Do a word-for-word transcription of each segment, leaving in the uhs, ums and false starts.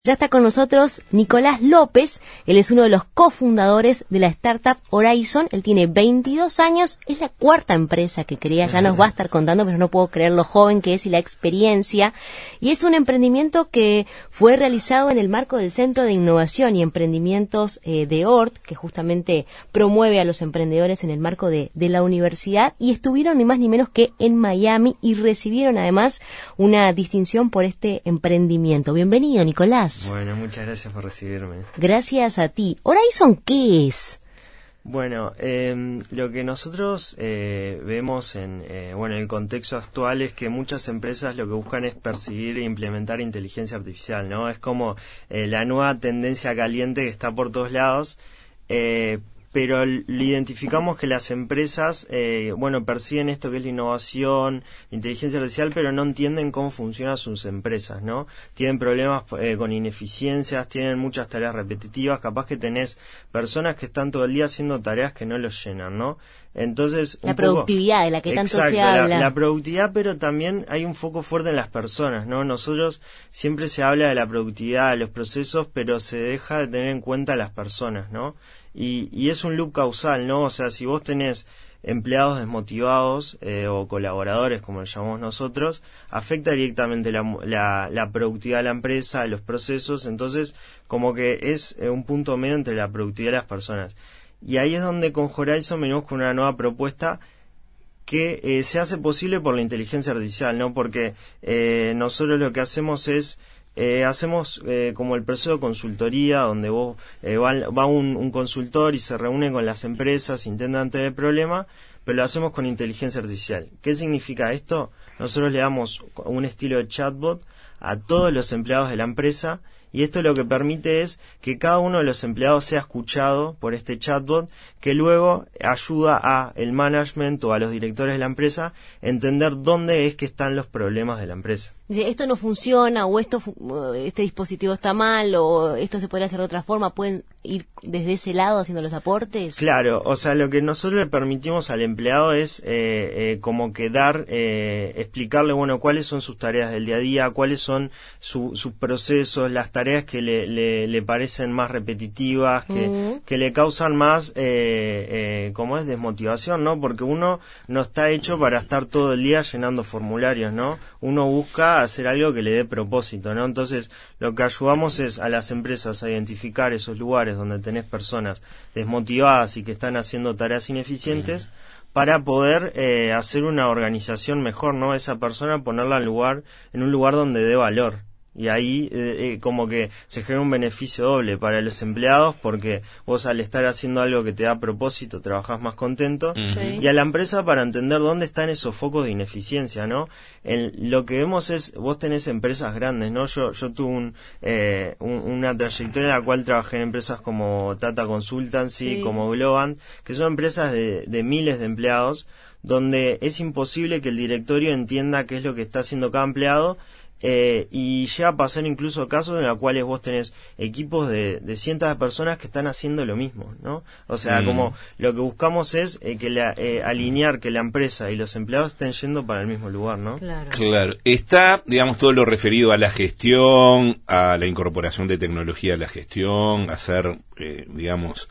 Ya está con nosotros Nicolás López, él es uno de los cofundadores de la startup Horizon, él tiene veintidós años, es la cuarta empresa que crea, ya nos va a estar contando, pero no puedo creer lo joven que es y la experiencia, y es un emprendimiento que fue realizado en el marco del Centro de Innovación y Emprendimientos eh, de O R T, que justamente promueve a los emprendedores en el marco de, de la universidad, y estuvieron ni más ni menos que en Miami y recibieron además una distinción por este emprendimiento. Bienvenido, Nicolás. Bueno, muchas gracias por recibirme. Gracias a ti. ¿Horizon qué es? Bueno, eh, lo que nosotros eh, vemos en eh, bueno en el contexto actual es que muchas empresas lo que buscan es perseguir e implementar inteligencia artificial, ¿no? Es como eh, la nueva tendencia caliente que está por todos lados, eh, pero l- identificamos que las empresas, eh, bueno, persiguen esto que es la innovación, inteligencia artificial, pero no entienden cómo funcionan sus empresas, ¿no? Tienen problemas eh, con ineficiencias, tienen muchas tareas repetitivas, capaz que tenés personas que están todo el día haciendo tareas que no los llenan, ¿no? Entonces, la un productividad poco, de la que tanto exacto, se habla. La, la productividad, pero también hay un foco fuerte en las personas, ¿no? Nosotros siempre se habla de la productividad, de los procesos, pero se deja de tener en cuenta a las personas, ¿no? Y, y es un loop causal, ¿no? O sea, si vos tenés empleados desmotivados eh, o colaboradores, como los llamamos nosotros, afecta directamente la, la, la productividad de la empresa, de los procesos, entonces como que es eh, un punto medio entre la productividad de las personas. Y ahí es donde con Horizon venimos con una nueva propuesta que eh, se hace posible por la inteligencia artificial, ¿no? Porque eh, nosotros lo que hacemos es Eh, hacemos eh, como el proceso de consultoría, donde vos eh, va, va un, un consultor y se reúne con las empresas, intentan tener el problema, pero lo hacemos con inteligencia artificial. ¿Qué significa esto? Nosotros le damos un estilo de chatbot a todos los empleados de la empresa, y esto lo que permite es que cada uno de los empleados sea escuchado por este chatbot, que luego ayuda a el management o a los directores de la empresa a entender dónde es que están los problemas de la empresa. Esto no funciona, o esto este dispositivo está mal, o esto se podría hacer de otra forma. ¿Pueden ir desde ese lado haciendo los aportes? Claro, o sea, lo que nosotros le permitimos al empleado es eh, eh, como que dar, eh, explicarle, bueno, cuáles son sus tareas del día a día, cuáles son su, sus procesos, las tareas que le, le, le parecen más repetitivas, que, mm. que le causan más, eh, eh, como es, desmotivación, ¿no? Porque uno no está hecho para estar todo el día llenando formularios, ¿no? Uno busca hacer algo que le dé propósito, ¿no? Entonces, lo que ayudamos es a las empresas a identificar esos lugares donde tenés personas desmotivadas y que están haciendo tareas ineficientes, para poder eh, hacer una organización mejor, ¿no? Esa persona ponerla en lugar, en un lugar donde dé valor. Y ahí eh, eh, como que se genera un beneficio doble para los empleados, porque vos al estar haciendo algo que te da propósito, trabajás más contento, sí. Y a la empresa para entender dónde están esos focos de ineficiencia, ¿no? En, lo que vemos es, vos tenés empresas grandes, ¿no? Yo, yo tuve un, eh, un, una trayectoria en la cual trabajé en empresas como Tata Consultancy, sí. como Globant, que son empresas de, de miles de empleados, donde es imposible que el directorio entienda qué es lo que está haciendo cada empleado. Eh, y llega a pasar incluso casos en los cuales vos tenés equipos de, de cientos de personas que están haciendo lo mismo, ¿no? O sea, mm. como lo que buscamos es eh, que la, eh, alinear que la empresa y los empleados estén yendo para el mismo lugar, ¿no? Claro. Claro. Está, digamos, todo lo referido a la gestión, a la incorporación de tecnología a la gestión, a hacer, eh, digamos,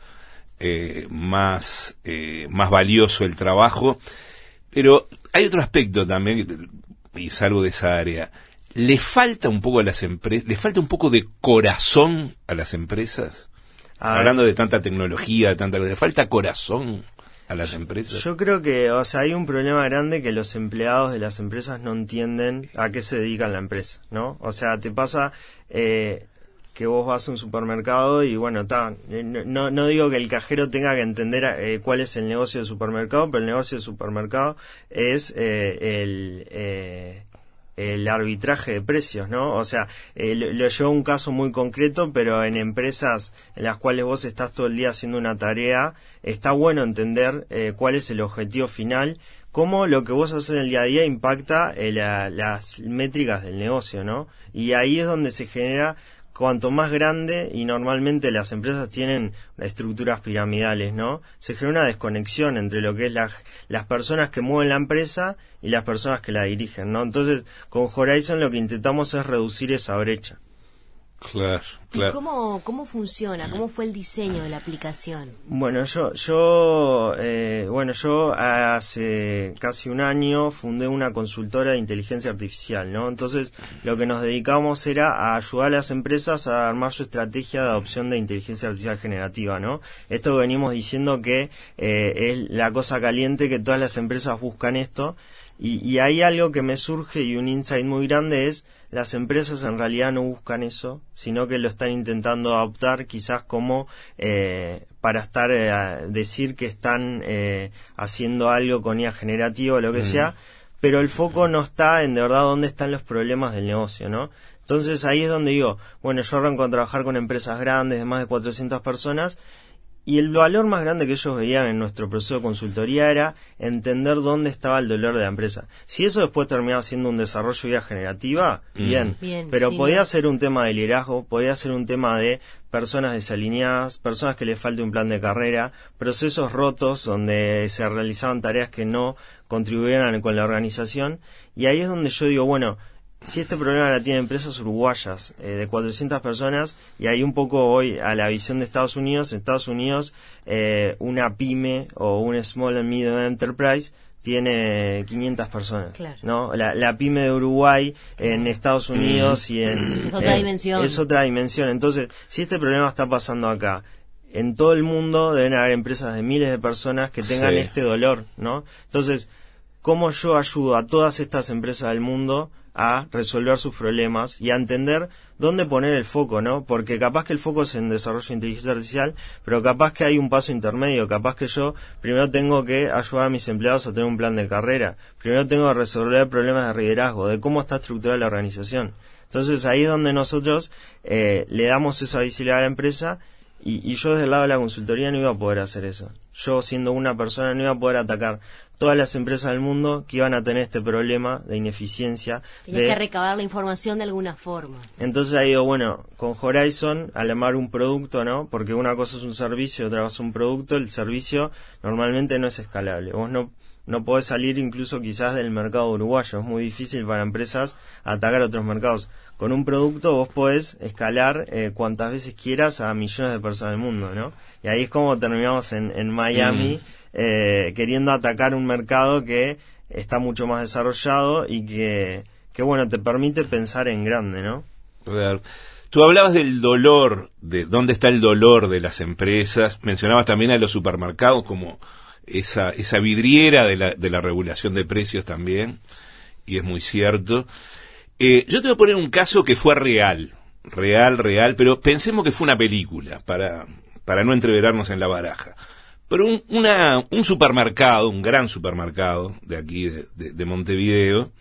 eh, más, eh, más valioso el trabajo. Pero hay otro aspecto también, y salgo de esa área. ¿Le falta un poco a las empresas, le falta un poco de corazón a las empresas? A Hablando ver. de tanta tecnología, tanta, ¿le falta corazón a las empresas? Yo creo que, o sea, hay un problema grande que los empleados de las empresas no entienden a qué se dedica la empresa, ¿no? O sea, te pasa eh, que vos vas a un supermercado y bueno, ta, no, no digo que el cajero tenga que entender eh, cuál es el negocio del supermercado, pero el negocio del supermercado es eh, el... Eh, el arbitraje de precios, ¿no? O sea, eh, lo, lo llevo a un caso muy concreto, pero en empresas en las cuales vos estás todo el día haciendo una tarea, está bueno entender eh, cuál es el objetivo final, cómo lo que vos haces en el día a día impacta eh, la, las métricas del negocio, ¿no? Y ahí es donde se genera, cuanto más grande, y normalmente las empresas tienen estructuras piramidales, ¿no? Se genera una desconexión entre lo que es la, las personas que mueven la empresa y las personas que la dirigen, ¿no? Entonces, con Horizon lo que intentamos es reducir esa brecha. Claro, claro. ¿Y cómo, cómo funciona? ¿Cómo fue el diseño de la aplicación? Bueno, yo, yo, eh, bueno, yo hace casi un año fundé una consultora de inteligencia artificial, ¿no? Entonces, lo que nos dedicamos era a ayudar a las empresas a armar su estrategia de adopción de inteligencia artificial generativa, ¿no? Esto que venimos diciendo que eh, es la cosa caliente, que todas las empresas buscan esto, y, y hay algo que me surge y un insight muy grande es: las empresas en realidad no buscan eso, sino que lo están intentando adoptar quizás como eh, para estar eh, decir que están eh, haciendo algo con I A generativa o lo que mm. sea, pero el foco no está en de verdad dónde están los problemas del negocio, ¿no? Entonces ahí es donde digo, bueno, yo arranco a trabajar con empresas grandes de más de cuatrocientas personas, y el valor más grande que ellos veían en nuestro proceso de consultoría era entender dónde estaba el dolor de la empresa. Si eso después terminaba siendo un desarrollo de I A generativa, mm. bien, bien, pero sí, podía ¿no? ser un tema de liderazgo, podía ser un tema de personas desalineadas, personas que les falte un plan de carrera, procesos rotos donde se realizaban tareas que no contribuyeran con la organización, y ahí es donde yo digo, bueno, si este problema la tienen empresas uruguayas eh, de cuatrocientas personas, y ahí un poco voy a la visión de Estados Unidos. En Estados Unidos eh, una pyme o un small and medium enterprise tiene quinientas personas, claro. ¿no? La, la pyme de Uruguay en Estados Unidos mm. y en... Es otra eh, dimensión. Es otra dimensión. Entonces, si este problema está pasando acá, en todo el mundo deben haber empresas de miles de personas que tengan sí. este dolor, ¿no? Entonces, ¿cómo yo ayudo a todas estas empresas del mundo a resolver sus problemas y a entender dónde poner el foco, ¿no? Porque capaz que el foco es en desarrollo de inteligencia artificial, pero capaz que hay un paso intermedio, capaz que yo primero tengo que ayudar a mis empleados a tener un plan de carrera, primero tengo que resolver problemas de liderazgo, de cómo está estructurada la organización. Entonces ahí es donde nosotros eh, le damos esa visibilidad a la empresa, y, y yo desde el lado de la consultoría no iba a poder hacer eso. Yo, siendo una persona, no iba a poder atacar todas las empresas del mundo que iban a tener este problema de ineficiencia. Tenías de... que recabar la información de alguna forma. Entonces ahí digo, bueno, con Horizon, al armar un producto, ¿no? Porque una cosa es un servicio, otra cosa es un producto. El servicio normalmente no es escalable. Vos no no podés salir incluso quizás del mercado uruguayo. Es muy difícil para empresas atacar otros mercados. Con un producto vos podés escalar eh, cuantas veces quieras a millones de personas del mundo, ¿no? Y ahí es como terminamos en, en Miami, mm. eh, queriendo atacar un mercado que está mucho más desarrollado y que, que, bueno, te permite pensar en grande, ¿no? Claro. Tú hablabas del dolor, de dónde está el dolor de las empresas. Mencionabas también a los supermercados como esa esa vidriera de la, de la regulación de precios también, y es muy cierto. Eh, yo te voy a poner un caso que fue real, real, real, pero pensemos que fue una película, para, para no entreverarnos en la baraja. Pero un, una, un supermercado, un gran supermercado de aquí, de, de, de Montevideo,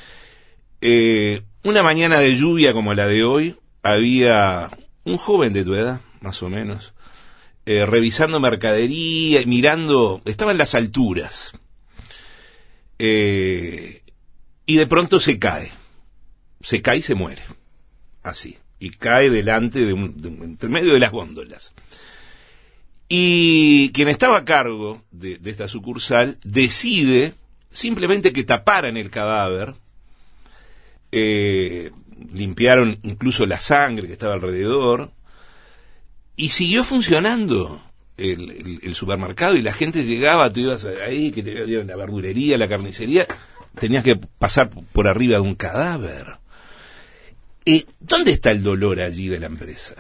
eh, una mañana de lluvia como la de hoy, había un joven de tu edad, más o menos, eh, revisando mercadería, mirando, estaba en las alturas, eh, y de pronto se cae. Se cae y se muere, así, y cae delante de un, de un, entre medio de las góndolas. Y quien estaba a cargo de, de esta sucursal decide simplemente que taparan el cadáver, eh, limpiaron incluso la sangre que estaba alrededor, y siguió funcionando el, el, el supermercado, y la gente llegaba, tú ibas ahí, que te dieron la verdulería, la carnicería, tenías que pasar por arriba de un cadáver. Eh, ¿Dónde está el dolor allí de la empresa?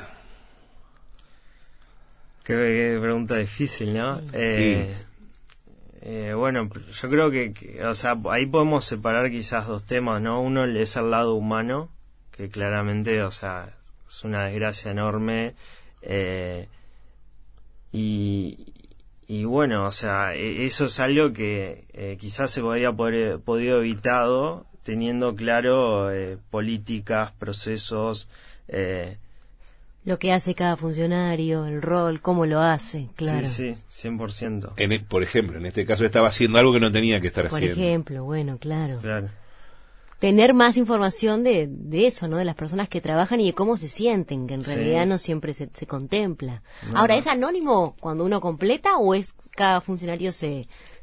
Qué, qué pregunta difícil, ¿no? Eh, sí. eh, bueno, yo creo que, que, o sea, ahí podemos separar quizás dos temas, ¿no? Uno es el lado humano, que claramente, o sea, es una desgracia enorme, eh, y, y bueno, o sea, eso es algo que eh, quizás se podía poder, podido evitado, teniendo claro eh, políticas, procesos. Eh, lo que hace cada funcionario, el rol, cómo lo hace, claro. Sí, sí, cien por ciento. En el, por ejemplo, en este caso estaba haciendo algo que no tenía que estar por haciendo. Por ejemplo, bueno, claro. Claro. Tener más información de, de eso, ¿no? De las personas que trabajan y de cómo se sienten, que en sí. realidad no siempre se, se contempla. No. Ahora, ¿es anónimo cuando uno completa o es cada funcionario se...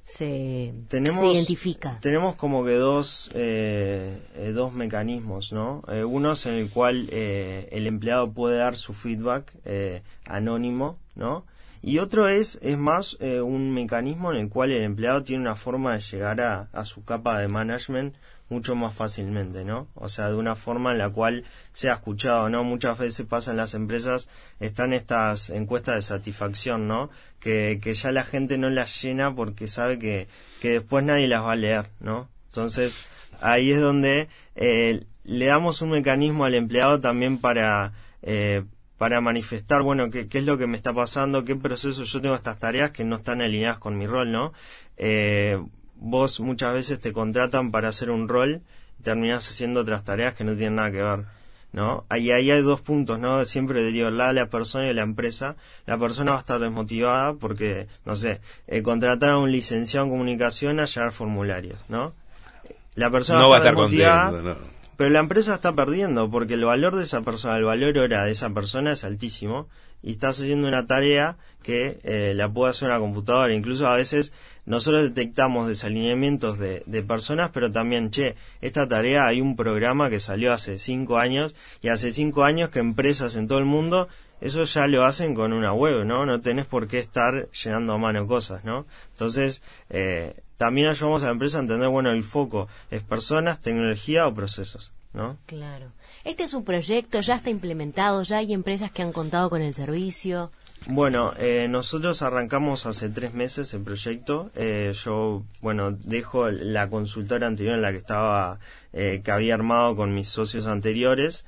se, tenemos, se identifica? Tenemos como que dos, eh, eh, dos mecanismos, ¿no? Eh, uno es en el cual eh, el empleado puede dar su feedback eh, anónimo, ¿no? Y otro es, es más eh, un mecanismo en el cual el empleado tiene una forma de llegar a, a su capa de management mucho más fácilmente, ¿no? O sea, de una forma en la cual sea escuchado, ¿no? Muchas veces pasa en las empresas, están estas encuestas de satisfacción, ¿no? Que, que ya la gente no las llena porque sabe que, que después nadie las va a leer, ¿no? Entonces, ahí es donde eh, le damos un mecanismo al empleado también para... Eh, para manifestar, bueno, qué, qué es lo que me está pasando, qué proceso yo tengo estas tareas que no están alineadas con mi rol, ¿no? Eh, vos muchas veces te contratan para hacer un rol y terminás haciendo otras tareas que no tienen nada que ver, ¿no? Ahí, ahí hay dos puntos, ¿no? Siempre digo, la de la persona y la empresa. La persona va a estar desmotivada porque, no sé, eh, contratar a un licenciado en comunicación a llenar formularios, ¿no? La persona no va a estar desmotivada, contento, no. Pero la empresa está perdiendo porque el valor de esa persona, el valor hora de esa persona es altísimo y estás haciendo una tarea que eh, la puede hacer una computadora. Incluso a veces nosotros detectamos desalineamientos de, de personas, pero también, che, esta tarea hay un programa que salió hace cinco años y hace cinco años que empresas en todo el mundo eso ya lo hacen con una web, ¿no? No tenés por qué estar llenando a mano cosas, ¿no? Entonces, eh, también ayudamos a la empresa a entender, bueno, el foco es personas, tecnología o procesos, ¿no? Claro. Este es un proyecto, ya está implementado, ya hay empresas que han contado con el servicio. Bueno, eh, nosotros arrancamos hace tres meses el proyecto. Eh, yo, bueno, dejo la consultora anterior en la que estaba, eh, que había armado con mis socios anteriores,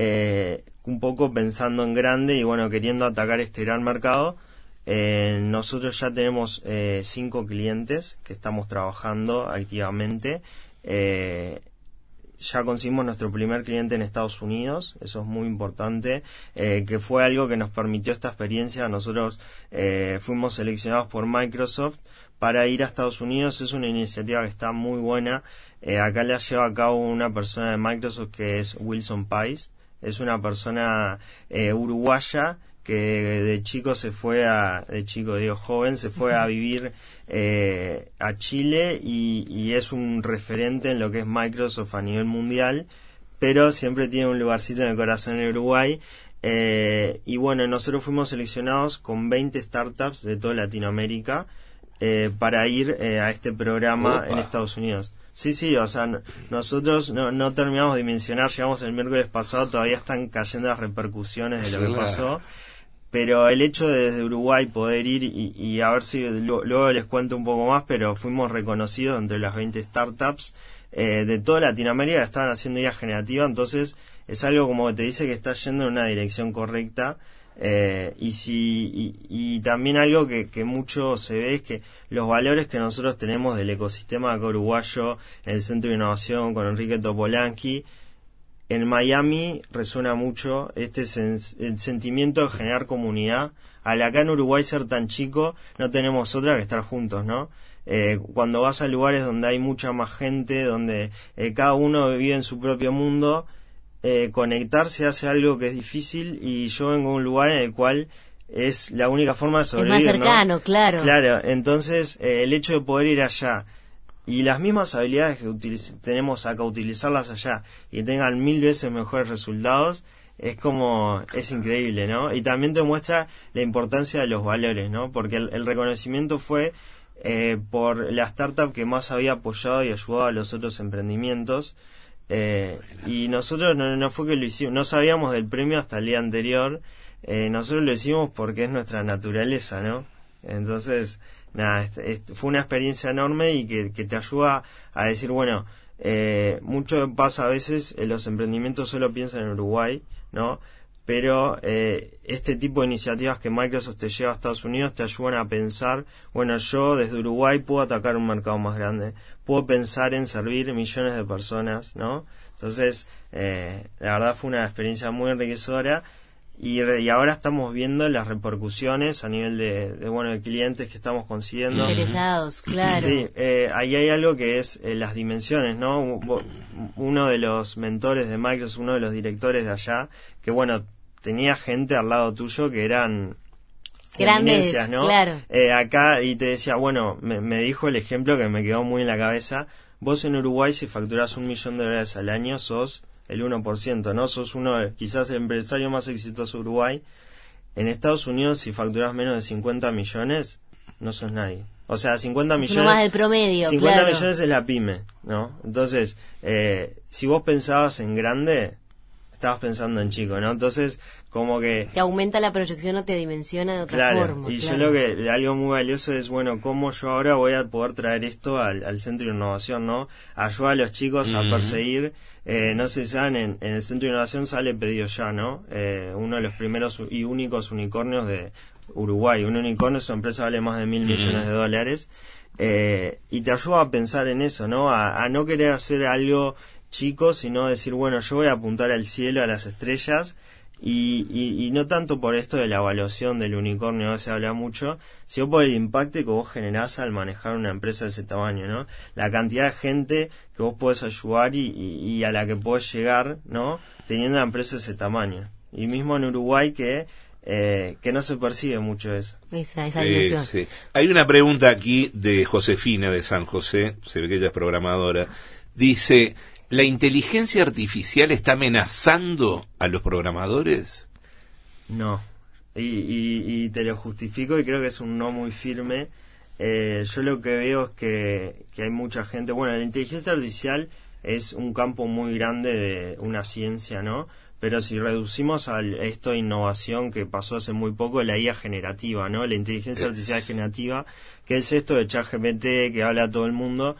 eh, un poco pensando en grande y, bueno, queriendo atacar este gran mercado. Eh, nosotros ya tenemos eh, cinco clientes que estamos trabajando activamente. Eh, ya conseguimos nuestro primer cliente en Estados Unidos, eso es muy importante, eh, que fue algo que nos permitió esta experiencia. Nosotros eh, fuimos seleccionados por Microsoft para ir a Estados Unidos. Es una iniciativa que está muy buena. Eh, acá la lleva a cabo una persona de Microsoft que es Wilson Pais. Es una persona eh, uruguaya que de chico se fue a, de chico digo joven, se fue a vivir eh, a Chile y, y es un referente en lo que es Microsoft a nivel mundial, pero siempre tiene un lugarcito en el corazón en Uruguay. Eh, y bueno, nosotros fuimos seleccionados con veinte startups de toda Latinoamérica eh, para ir eh, a este programa Opa. en Estados Unidos. Sí, sí, o sea, n- nosotros no, no terminamos de dimensionar, llegamos el miércoles pasado, todavía están cayendo las repercusiones de lo que Claro. pasó, pero el hecho de desde Uruguay poder ir y, y a ver si lo- luego les cuento un poco más, pero fuimos reconocidos entre las veinte startups eh, de toda Latinoamérica que estaban haciendo I A generativa, entonces es algo como que te dice que está yendo en una dirección correcta. Eh, y si y, y también algo que, que mucho se ve es que los valores que nosotros tenemos del ecosistema acá uruguayo, en el Centro de Innovación con Enrique Topolanqui, en Miami resuena mucho este sen- el sentimiento de generar comunidad. Al acá en Uruguay ser tan chico, no tenemos otra que estar juntos, ¿no? Eh, cuando vas a lugares donde hay mucha más gente, donde eh, cada uno vive en su propio mundo, eh, conectarse hace algo que es difícil, y yo vengo de un lugar en el cual es la única forma de Es más sobrevivir, ¿no? cercano, claro. Claro, entonces eh, el hecho de poder ir allá y las mismas habilidades que utiliz- tenemos acá, utilizarlas allá y que tengan mil veces mejores resultados, es como, es increíble, ¿no? Y también te muestra la importancia de los valores, ¿no? Porque el, el reconocimiento fue eh, por la startup que más había apoyado y ayudado a los otros emprendimientos. Eh, y nosotros no, no fue que lo hicimos, no sabíamos del premio hasta el día anterior. Eh, nosotros lo hicimos porque es nuestra naturaleza, ¿no? Entonces, nada, este, este, fue una experiencia enorme y que, que te ayuda a decir, bueno, eh, mucho pasa a veces, eh, los emprendimientos solo piensan en Uruguay, ¿no? Pero eh, este tipo de iniciativas que Microsoft te lleva a Estados Unidos te ayudan a pensar, bueno, yo desde Uruguay puedo atacar un mercado más grande, puedo pensar en servir millones de personas, ¿no? Entonces, eh, la verdad fue una experiencia muy enriquecedora. Y, re- y ahora estamos viendo las repercusiones a nivel de, de bueno de clientes que estamos consiguiendo. Interesados, claro. Sí, eh, ahí hay algo que es eh, las dimensiones, ¿no? U- Uno de los mentores de Microsoft, uno de los directores de allá, que bueno, tenía gente al lado tuyo que eran Grandes, eminencias, ¿no? claro. Eh, acá, y te decía, bueno, me, me dijo el ejemplo que me quedó muy en la cabeza. Vos en Uruguay, si facturás un millón de dólares al año, sos el uno por ciento, ¿no? Sos uno, de, quizás el empresario más exitoso de Uruguay. En Estados Unidos, si facturás menos de cincuenta millones, no sos nadie. O sea, cincuenta Es millones... uno más del promedio, cincuenta claro. millones es la pyme, ¿no? Entonces, eh, si vos pensabas en grande, estabas pensando en chico, ¿no? Entonces, como que... Te aumenta la proyección o te dimensiona de otra Claro, forma. y claro. yo lo que, algo muy valioso es, bueno, cómo yo ahora voy a poder traer esto al, al Centro de Innovación, ¿no? Ayudar a los chicos a Mm. perseguir, eh, no sé si saben, en, en el Centro de Innovación sale Pedido Ya, ¿no? Eh, uno de los primeros y únicos unicornios de Uruguay. Un unicornio es una empresa que vale más de mil millones de dólares, eh, y te ayuda a pensar en eso, ¿no? A, a no querer hacer algo chico, sino decir, bueno, yo voy a apuntar al cielo, a las estrellas, y, y, y no tanto por esto de la evaluación del unicornio, se habla mucho, sino por el impacto que vos generás al manejar una empresa de ese tamaño, ¿no? La cantidad de gente que vos podés ayudar y, y, y a la que podés llegar, ¿no? Teniendo una empresa de ese tamaño. Y mismo en Uruguay que eh, que no se percibe mucho eso. Esa, esa dimensión. Eh, sí. Hay una pregunta aquí de Josefina de San José, se ve que ella es programadora. Dice, ¿la inteligencia artificial está amenazando a los programadores? No, y, y, y te lo justifico y creo que es un no muy firme. Eh, yo lo que veo es que, que hay mucha gente... Bueno, la inteligencia artificial es un campo muy grande de una ciencia, ¿no? Pero si reducimos a esto de innovación que pasó hace muy poco, la I A generativa, ¿no? La inteligencia Es. artificial generativa, que es esto de ChatGPT que habla a todo el mundo.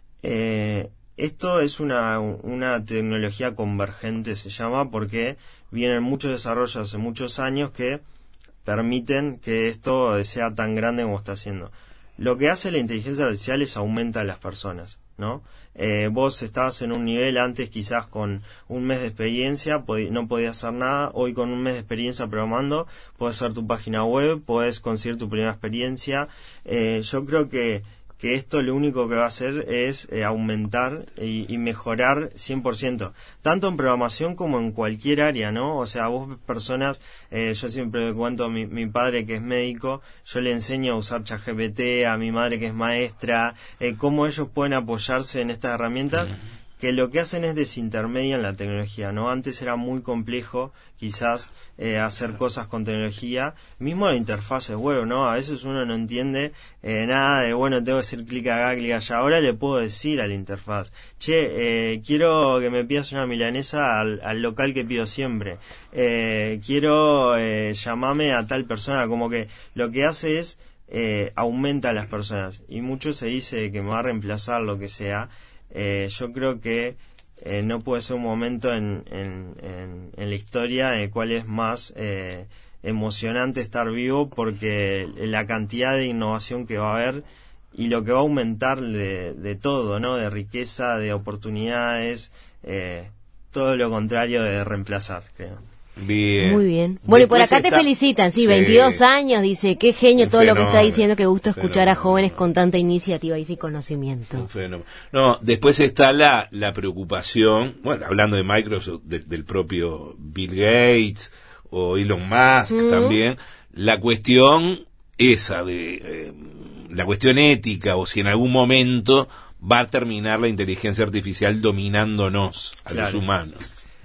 Eh, esto es una, una tecnología convergente, se llama, porque vienen muchos desarrollos hace muchos años que permiten que esto sea tan grande como está haciendo. Lo que hace la inteligencia artificial es aumenta a las personas, ¿no? Eh, vos estabas en un nivel antes quizás con un mes de experiencia, pod- no podías hacer nada. Hoy con un mes de experiencia programando, podés hacer tu página web, podés conseguir tu primera experiencia. Eh, yo creo que que esto lo único que va a hacer es eh, aumentar y, y mejorar cien por ciento, tanto en programación como en cualquier área, ¿no? O sea, vos personas, eh, yo siempre cuento a mi, mi padre que es médico, yo le enseño a usar ChatGPT, a mi madre que es maestra, eh, cómo ellos pueden apoyarse en estas herramientas, que lo que hacen es desintermedian la tecnología, ¿no? Antes era muy complejo, quizás, eh, hacer cosas con tecnología, mismo la interfaz web, ¿no? A veces uno no entiende eh, nada de, bueno, tengo que hacer clic acá, clic allá. Ahora le puedo decir a la interfaz, che, eh, quiero que me pidas una milanesa al, al local que pido siempre, eh, quiero eh, llamarme a tal persona, como que lo que hace es eh, aumenta a las personas, y mucho se dice que me va a reemplazar lo que sea. Eh, yo creo que eh, no puede ser un momento en, en, en, en la historia en el cual es más eh, emocionante estar vivo, porque la cantidad de innovación que va a haber y lo que va a aumentar de, de todo, ¿no? De riqueza, de oportunidades, eh, todo lo contrario de reemplazar, creo. Bien. Muy bien. Bueno, y por Después acá te está- felicitan, sí, Sí. veintidós años, dice, qué genio Un todo lo que está fenómeno, diciendo, qué gusto escuchar a fenómeno. jóvenes con tanta iniciativa y sin conocimiento. Un fenómeno. No, después está la, la preocupación, bueno, hablando de Microsoft, de- del propio Bill Gates o Elon Musk Mm. también, la cuestión esa de eh, la cuestión ética, o si en algún momento va a terminar la inteligencia artificial dominándonos a Claro. los humanos.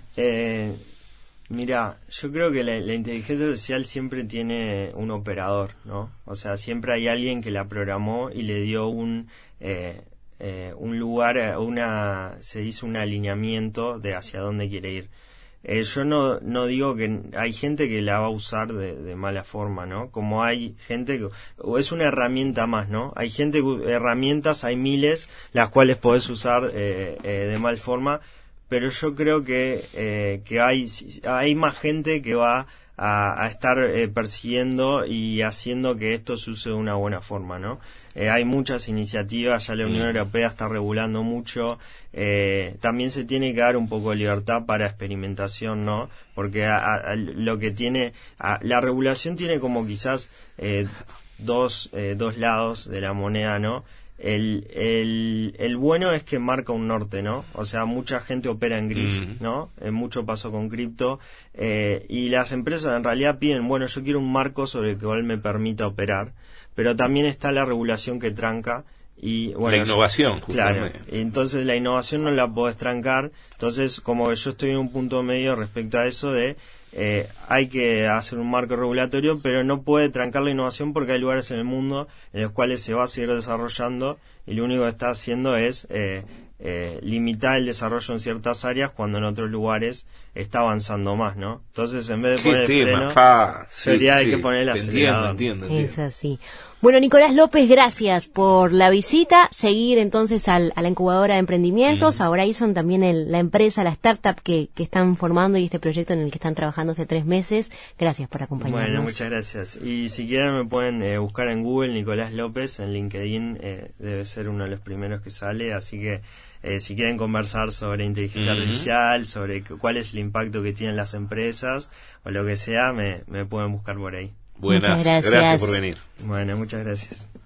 Eh, mira, yo creo que la, la inteligencia artificial siempre tiene un operador, ¿no? O sea, siempre hay alguien que la programó y le dio un eh, eh, un lugar, eh, una se hizo un alineamiento de hacia dónde quiere ir. Eh, yo no no digo que hay gente que la va a usar de, de mala forma, ¿no? Como hay gente que o es una herramienta más, ¿no? Hay gente que herramientas, hay miles las cuales podés usar eh, eh, de mal forma. Pero yo creo que eh, que hay hay más gente que va a, a estar eh, persiguiendo y haciendo que esto se use de una buena forma, ¿no? Eh, hay muchas iniciativas, ya la Unión Mm. Europea está regulando mucho, eh, también se tiene que dar un poco de libertad para experimentación, ¿no? Porque a, a, lo que tiene, a, la regulación tiene como quizás eh, dos, eh, dos lados de la moneda, ¿no? el, el, el bueno es que marca un norte, ¿no? O sea, mucha gente opera en gris, mm. ¿no? Eh, mucho pasó con cripto, eh, y las empresas en realidad piden, bueno, yo quiero un marco sobre el cual me permita operar, pero también está la regulación que tranca. Y, bueno, la innovación, justamente. Claro, entonces la innovación no la podés trancar, entonces como que yo estoy en un punto medio respecto a eso de eh, hay que hacer un marco regulatorio, pero no puede trancar la innovación porque hay lugares en el mundo en los cuales se va a seguir desarrollando y lo único que está haciendo es eh, eh, limitar el desarrollo en ciertas áreas cuando en otros lugares está avanzando más, ¿no? Entonces en vez de poner el freno, sí, sería sí, hay que poner el acelerador. Entiendo, entiendo, entiendo. Es así. Bueno, Nicolás López, gracias por la visita. Seguir entonces al, a la incubadora de emprendimientos, mm. a Horizon, también el, la empresa, la startup que, que están formando y este proyecto en el que están trabajando hace tres meses. Gracias por acompañarnos. Bueno, muchas gracias. Y si quieren me pueden eh, buscar en Google Nicolás López, en LinkedIn eh, debe ser uno de los primeros que sale, así que eh, si quieren conversar sobre inteligencia mm-hmm. artificial, sobre cuál es el impacto que tienen las empresas o lo que sea, me, me pueden buscar por ahí. Buenas, muchas gracias. Gracias por venir. Bueno, muchas gracias.